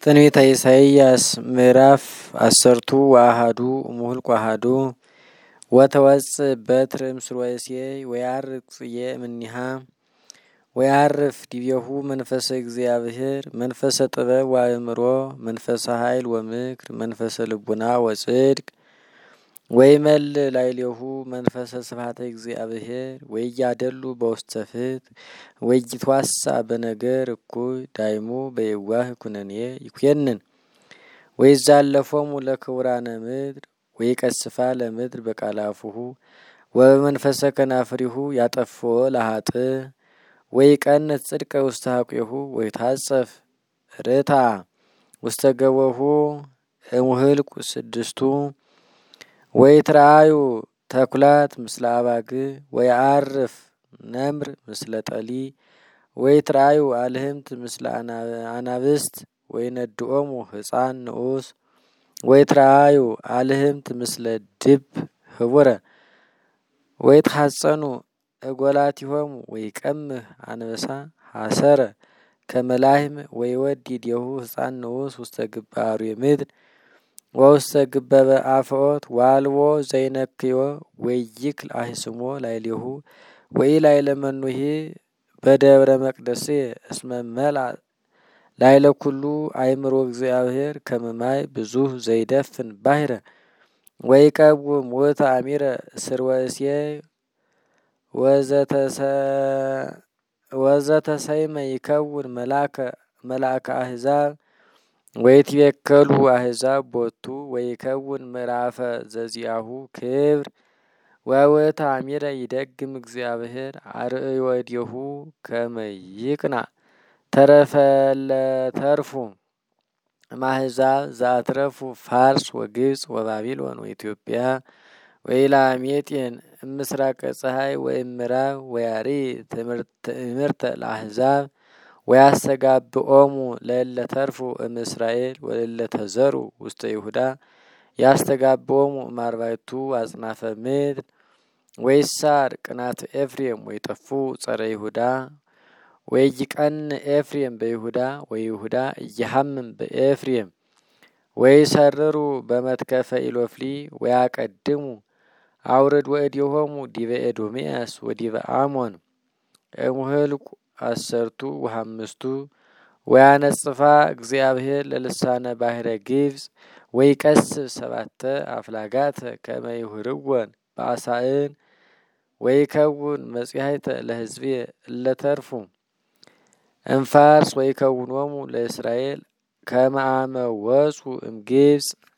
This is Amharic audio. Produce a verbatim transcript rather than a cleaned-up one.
ትንቢተ ኢሳይያስ ምዕራፍ አሰርቱ ወአሐዱ እምኍልቍ አሐዱ ወተወጽእ በትር እምስሮ እሴይ ወያርቅ ጽጌ እምኔሃ ወያርፍ ዲቤሁ መንፈሰ እግዚአብሔር መንፈሰ ጥበብ ወአእምሮ መንፈሰ ኃይል ወምክር መንፈሰ ልቡና ወጽድቅ ወይመልእ ላዕሌሁ መንፈሰ ስብሐተ እግዚአብሔር ወኢያደሉ በውስተ ፍትሕ ወኢይትዋሳእ በነገር እኩይ ዳይሙ በየዋህ ኩነኔ ይኩነን ወይዛለፎሙ ለክቡራነ ምድር ወይቀስፋ ለምድር በቃለ አፉሁ ወበመንፈሰ ከናፍሪሁ ያጠፍኦ ለኃጥእ ወይቀንት ጽድቀ ውስተ ሐቁሁ ወይታጸፍ ርታ ውስተ ገቦሁ እምኍልቍ ስድስቱ ወይትረአዩ ተኩላት ምስለ አባግዕ ወይዐርፍ ነምር ምስለ ጠሊ ወይትረአዩ አልህምት ምስለ አናብስት ወይነድኦሙ ሕፃን ንዑስ ወይትረአዩ አልህምት ምስለ ድብ ህቡረ ወይትሐጸኑ እጐላቲሆሙ ወይቀምህ አንበሳ ሐሰረ ከመ ላሕም ወይወዲ ዴሁ ሕፃን ንዑስ ውስተ ግበ አርዌ ምድር ወውስተ ግበበ አፍዖት ወአልቦ ዘይነክዮ ወይክል አሂስሞ ላዕሌሁ ወኢላዕለ መኑሂ በደብረ መቅደስየ እስመ መልአ ላዕለ ኩሉ አእምሮ እግዚአብሔር ከመ ማይ ብዙኅ ዘይደፍን ባሕረ ወይቀውም ውእተ አሚረ ስርወ እሴይ ወዘተሰይመ ይከውን መልአከ አሕዛብ ወይትቤከሉ አሕዛብ ቦቱ ወይከውን ምዕራፈ ዘዚአሁ ክብር ወውእተ አሚረ ይደግም እግዚአብሔር አርእዮ እዴሁ ከመ ይቅንዕ ተረፈለተርፉ እምአሕዛብ ዘአትረፉ ፋርስ ወግብጽ ወባቢሎን ወኢትዮጵያ ወኢላሜጤን እምስራቀ ፀሐይ ወእምዕራብ ወያርኢ ትዕምርተ ለአሕዛብ ወያስተጋብኦሙ ለእለ ተርፉ እምእስራኤል ወለእለ ተዘሩ ውስተ ይሁዳ ያስተጋብኦሙ እምአርባዕቱ አጽናፈ ምድር ወይሳር ቅንዓተ ኤፍሬም ወይጠፉ ጸረ ይሁዳ ወይቀንዕ ኤፍሬም በይሁዳ ወይሁዳ ኢይሐምም በኤፍሬም ወይሰርሩ በመትከፈ ኢሎፍሊ ወያቀድሙ አውርድ ወእዴሆሙ ዲበ ኤዶምያስ ወዲበ አሞን እምኍልቍ አሰርቱ ወሐምስቱ ወያነጽፋ እግዚአብሔር ለልሳነ ባሕረ ግብጽ ወይቀስፍ ሰባተ አፍላጋተ ከመ ይሁርወን በአሳእን ወይከውን መጺሐይተ ለሕዝብየ እለ ተርፉ እምፋርስ ወይከውኖሙ ለእስራኤል ከመ አመ ወጹ እምግብጽ